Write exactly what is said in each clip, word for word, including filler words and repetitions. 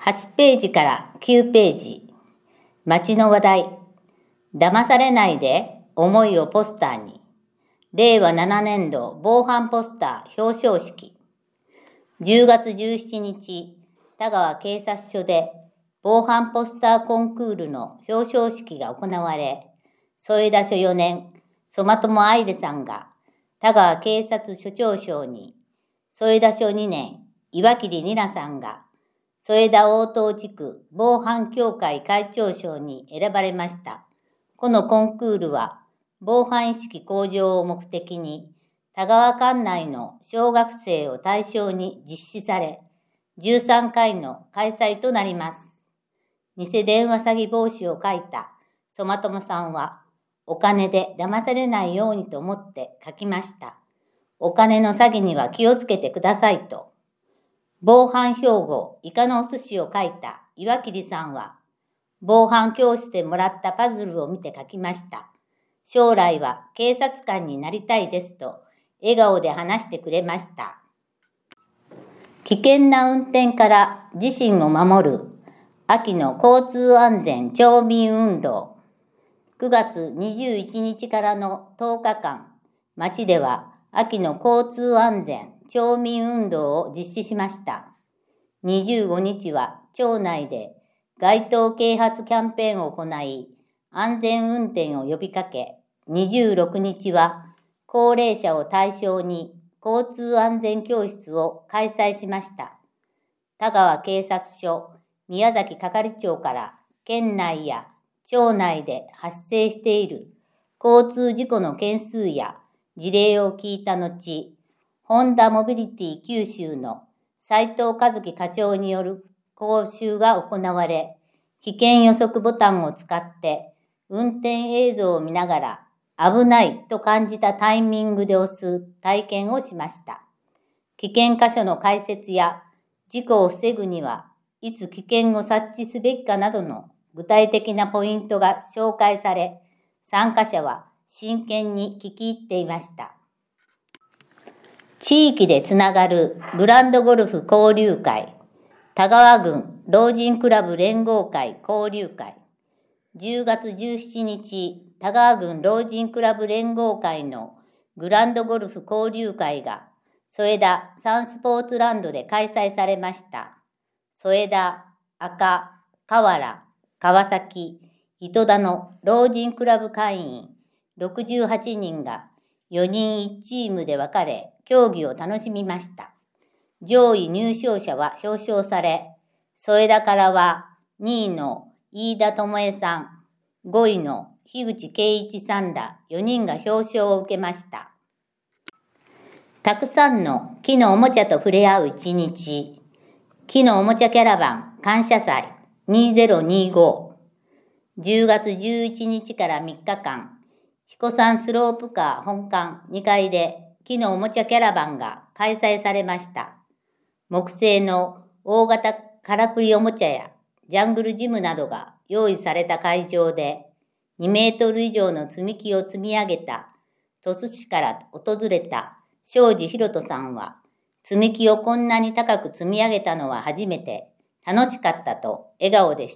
はちページからきゅうページ、街の話題、騙されないで思いをポスターに、れいわななねんど防犯ポスター表彰式、じゅうがつじゅうしちにち、田川警察署で防犯ポスターコンクールの表彰式が行われ、添田署よねん、曽間友愛理さんが田川警察署長賞に、添田署にねん、岩切里奈さんが添田応答地区防犯協会会長賞に選ばれました。このコンクールは、防犯意識向上を目的に、田川管内の小学生を対象に実施され、じゅうさんかいの開催となります。偽電話詐欺防止を書いた曽間友さんは、お金で騙されないようにと思って書きました。お金の詐欺には気をつけてくださいと。防犯標語、イカのお寿司を書いた岩切さんは、防犯教室でもらったパズルを見て書きました。将来は警察官になりたいですと、笑顔で話してくれました。危険な運転から自身を守る、秋の交通安全町民運動。くがつにじゅういちにちからのとおかかん、町では秋の交通安全町民運動を実施しました。にじゅうごにちは町内で街頭啓発キャンペーンを行い、安全運転を呼びかけ、にじゅうろくにちは高齢者を対象に交通安全教室を開催しました。田川警察署宮崎係長から県内や町内で発生している交通事故の件数や事例を聞いた後、ホンダモビリティ九州の斉藤和樹課長による講習が行われ、危険予測ボタンを使って運転映像を見ながら危ないと感じたタイミングで押す体験をしました。危険箇所の解説や事故を防ぐにはいつ危険を察知すべきかなどの具体的なポイントが紹介され、参加者は真剣に聞き入っていました。地域でつながるグランドゴルフ交流会、田川郡老人クラブ連合会交流会、じゅうがつじゅうしちにち、田川郡老人クラブ連合会のグランドゴルフ交流会が添田サンスポーツランドで開催されました。添田、赤、河原、川崎、糸田の老人クラブ会員ろくじゅうはちにんがよにんいちチームで分かれ競技を楽しみました。上位入賞者は表彰され、添田からはにいの飯田智恵さん、ごいの樋口圭一さんらよにんが表彰を受けました。たくさんの木のおもちゃと触れ合う一日、木のおもちゃキャラバン感謝祭にせんにじゅうご、じゅうがつじゅういちにちからみっかかん、彦山スロープカー本館にかいで木のおもちゃキャラバンが開催されました。木製の大型からくりおもちゃやジャングルジムなどが用意された会場で、にメートル以上の積み木を積み上げた鳥栖市から訪れた庄司博人さんは、積み木をこんなに高く積み上げたのは初めて、楽しかったと笑顔でした。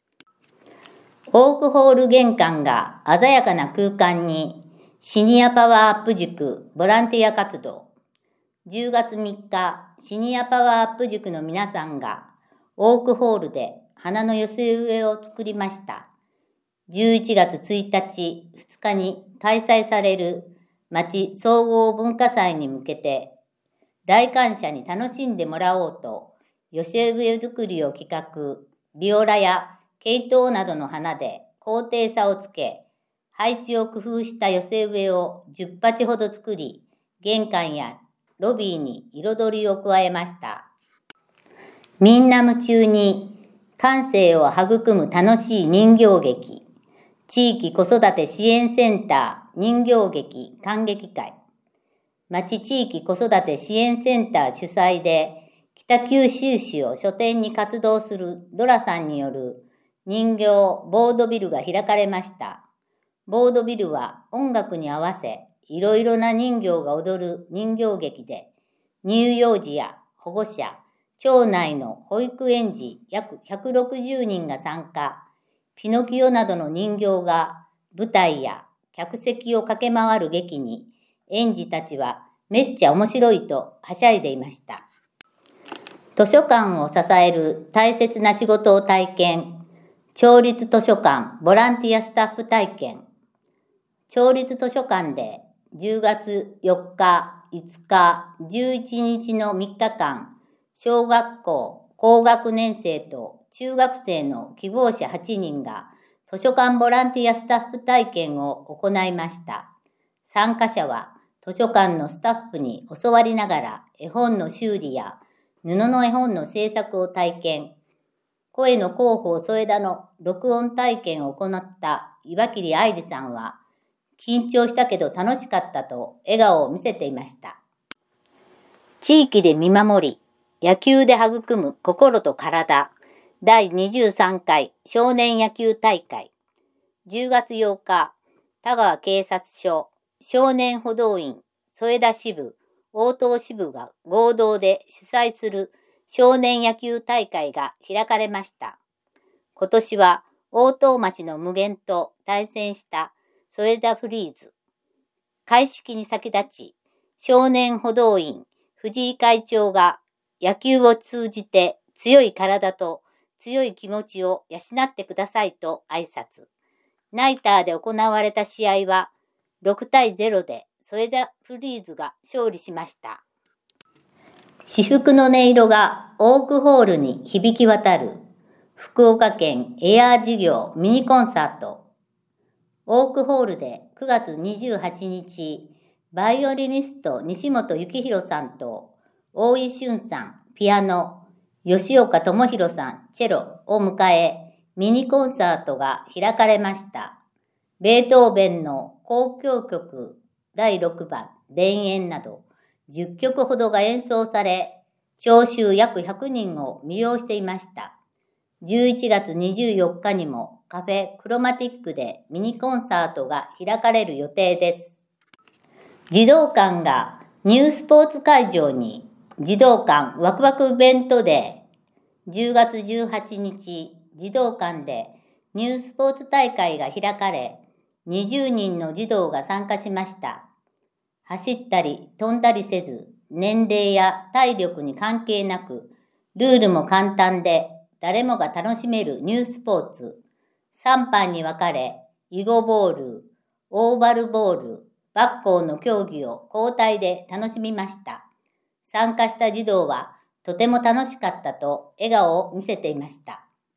オークホール玄関が鮮やかな空間に、シニアパワーアップ塾ボランティア活動。じゅうがつみっか、シニアパワーアップ塾の皆さんが、オークホールで花の寄せ植えを作りました。じゅういちがつついたち、ふつかに開催される町総合文化祭に向けて、来館者に楽しんでもらおうと、寄せ植え作りを企画、ビオラやケイトウなどの花で高低差をつけ、配置を工夫した寄せ植えをじゅっぱちほど作り、玄関やロビーに彩りを加えました。みんな夢中に感性を育む楽しい人形劇、地域子育て支援センター人形劇観劇会、町地域子育て支援センター主催で北九州市を書店に活動するドラさんによる人形ボードビルが開かれました。ボードビルは音楽に合わせいろいろな人形が踊る人形劇で、乳幼児や保護者、 町内の保育園児約ひゃくろくじゅうにんが参加、ピノキオなどの人形が舞台や客席を駆け回る劇に、園児たちはめっちゃ面白いとはしゃいでいました。図書館を支える大切な仕事を体験、町立図書館ボランティアスタッフ体験。町立図書館でじゅうがつよっか、いつか、じゅういちにちのみっかかん、小学校高学年生と中学生の希望者はちにんが図書館ボランティアスタッフ体験を行いました。参加者は図書館のスタッフに教わりながら絵本の修理や布の絵本の制作を体験、声の広報添田の録音体験を行った岩切愛理さんは、緊張したけど楽しかったと笑顔を見せていました。地域で見守り、野球で育む心と体、だいにじゅうさんかい少年野球大会。じゅうがつようか、田川警察署少年補導員添田支部、応答支部が合同で主催する少年野球大会が開かれました。今年は応答町の無限と対戦した添田フリーズ。開式に先立ち、少年補導員藤井会長が野球を通じて強い体と強い気持ちを養ってくださいと挨拶。ナイターで行われた試合はろくたいゼロで添田フリーズが勝利しました。至福の音色がオークホールに響き渡る福岡県エアー事業ミニコンサート。オークホールでくがつにじゅうはちにち、バイオリニスト西本幸弘さんと大井俊さんピアノ、吉岡智弘さんチェロを迎え、ミニコンサートが開かれました。ベートーベンの交響曲だいろくばん田園などじゅっきょくほどが演奏され、聴衆約ひゃくにんを魅了していました。じゅういちがつにじゅうよっかにもカフェクロマティックでミニコンサートが開かれる予定です。児童館がニュースポーツ会場に児童館ワクワクイベントデー、じゅうがつじゅうはちにち児童館でニュースポーツ大会が開かれ、にじゅうにんの児童が参加しました。走ったり飛んだりせず、年齢や体力に関係なく、ルールも簡単で誰もが楽しめるニュースポーツ。さんばんに分かれ、囲碁ボール、オーバルボール、バッコーの競技を交代で楽しみました。参加した児童はとても楽しかったと笑顔を見せていました。